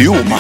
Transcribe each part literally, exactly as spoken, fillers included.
Yuma.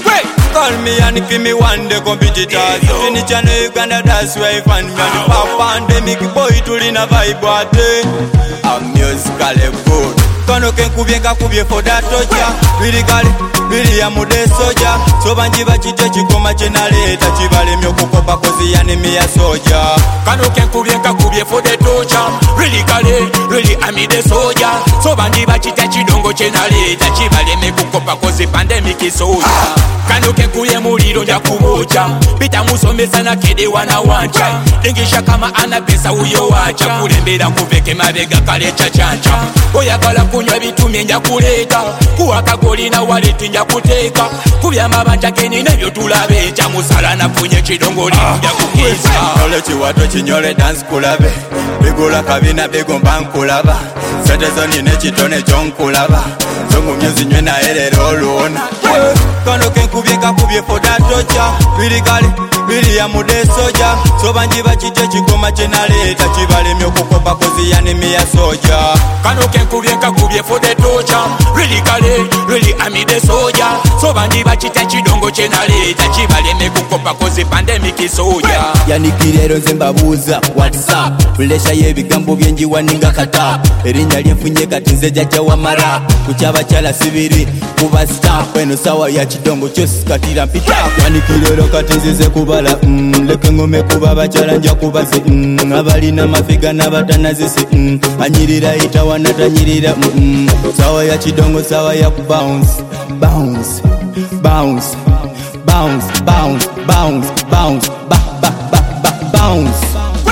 Call me and give me one day competitors. Finish channel Uganda, that's where I find me. And pop pandemic boy tulina vibe ate. I'm musically good. Kano ken kubienga kubie for that tocha. Really kali, really ya mude soja. So banji bachite chikoma chenaleta. Chibale myokukopa kozi yani miya soja. Kano ken kubienga kubie for that tocha. Really kali, really amide soja. So banji bachite chidongo chenaleta. Chibale myokukopa kozi pandemic soja. Kano ken kuye muliro nja kubocha. Pita musomesa na kede wana wancha. Dengisha kama ana pesa uyo wacha. Kulembera kuveke mabega kale chachancha. Oya kala kunywa bitumye nja kuleta. Kuwa kagoli na waleti nja kuteka. Kubya mabanja keni nebyo tulabecha. Musala na funye chidongo limu nja kukisa. Nole chiwato chinyole dance kulabe. Bigula kabina bigomba nkulaba. Setezo nine chitone chonkulaba. Zongu myozi nywe na elero oluona. Kano ken kubienga kubie for that tocha. Really kali, really ya mude soja. So banji bachite chikoma chenaleta. Chibale myokukopa kozi yani miya soja. Kano ken kubienga kubie for that tocha. Really kali, really amide soja. So banji bachite chidongo chenaleta. Chibale myokukopa kozi pandemic soja. Yani kirero nzembabuza WhatsApp. Kulesha yebigambo byenji waninga kata. Erinnya lyefunye kati nze jajja wamara. Kuchaba chala sibiri kuba staff. Eno sawa ya chidongo chosi katira mpita. Yani kirero kati nzize kubala. Mm, leke ngome kuba bachala nja kubazi. Mm, abalina mafiga nabatanazisi. Mm, anyirira ita wanatanyirira. Mm, mm. Sawa ya chidongo sawa ya kubounce. Bounce, bounce, bounce, bounce, bounce, bounce, ba ba ba ba bounce.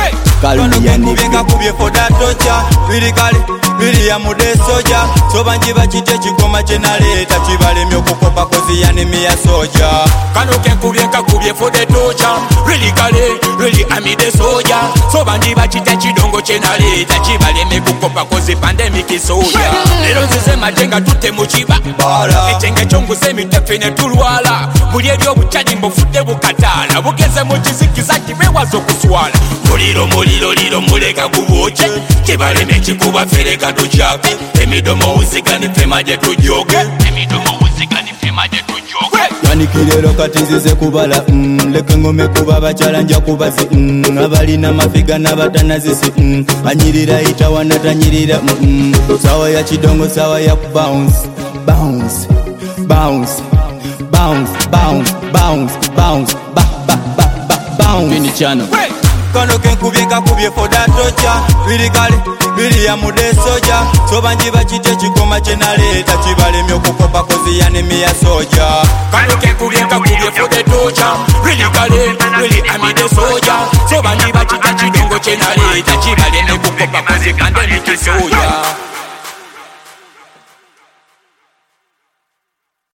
Kano ken kubienga kubie for that tocha. Really kali, really ya mude soja. So banji bachite chikoma chenaleta. Chibale myokukopa kozi yani miya soja. Kano ken kubienga kubie for that tocha. Really kali, really amide soja. So banji bachite chidongo chenaleta. Chibale myokukopa kozi pandemic soja. Lero nzize majenga tute muchiba. Echenge chongu semi tefine tulwala. Muli ebyo buchaji mbofude bukatala. Bugeze muchizikiza kibewazo kuswala. Muliro muliro liro muleka kuboche. Chibale mechikuba fereka tuchake. Emidomo uzikani femaje tujoke. Emidomo uzikani femaje tujoke. Yani kirero kati nzize kubala. Mm, leke ngome kuba bachala nja kubazi. Mm, abalina mafiga nabatanazisi. Mm, anyirira ita wanatanyirira. Mm, mm. Sawa ya chidongo sawa ya kubounce. Bounce, bounce, bounce, bounce, bounce, bounce, ba ba ba ba bounce. Vini chano. Kano ken kubienga kubie for that tocha. Really kali, really ya mude soja. So banji bachite chikoma chenaleta. Chibale myokukopa kozi yani miya soja. Kano ken kubienga kubie for that tocha. Really kali, really amide soja. So banji bachite chidongo chenaleta. Chibale myokukopa kozi pandemic soja.